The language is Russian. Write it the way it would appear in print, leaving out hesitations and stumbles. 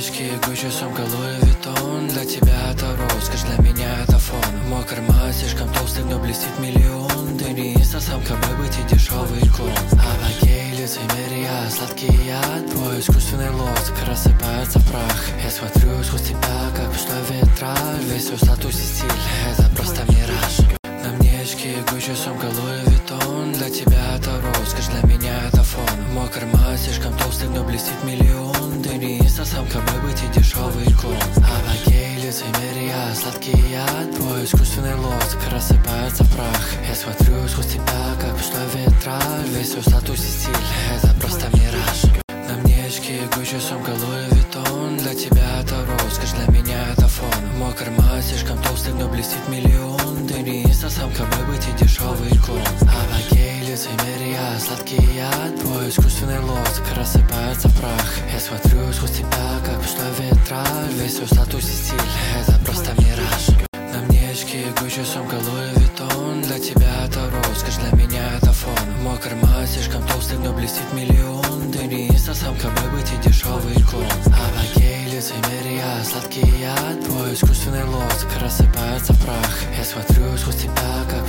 Манежки, Гуччи, сумка, Луи Виттон. Для тебя это роскошь, для меня это фон. Мой карман слишком толстый, но блестит миллион. Ты не инста-самка, бэйби, ты дешевый клон. Апогей, лицемерия, сладкий яд. Твой искусственный лоск рассыпается в прах. Я смотрю сквозь тебя, как пустой витраж. Весь свой статус и стиль, это просто мираж. На мне очки, Гуччи, сумка, Луи Виттон. Для тебя это роскошь, для меня это фон. Мой карман слишком толстый, но блестит миллион. Ты не инста-самка, бэйби, ты дешевый клон. Апогей, лицемерия, сладкий яд. Твой искусственный лоск рассыпается в прах. Я смотрю сквозь тебя, как пустой витраж. Весь свой статус и стиль, это просто мираж. На мне очки, Гуччи, сумка, Луи Виттон. Для тебя это роскошь, для меня это фон. Мой карман слишком толстый, но блестит миллион. Ты не инста-самка, бэйби, ты дешевый клон. Апогей, лицемерия, сладкий яд. Твой искусственный лоск рассыпается в прах. Я смотрю сквозь тебя, как пустой витраж. Весь свой статус и стиль, это просто мираж. На мне очки, Гуччи, сумка, Луи Виттон. Для тебя это роскошь, для меня это фон. Мой карман слишком толстый, но блестит миллион. Ты не инста-самка, бэйби, ты дешевый клон. Апогей, лицемерия, сладкий яд. Твой искусственный лоск рассыпается в прах. Я смотрю сквозь тебя, как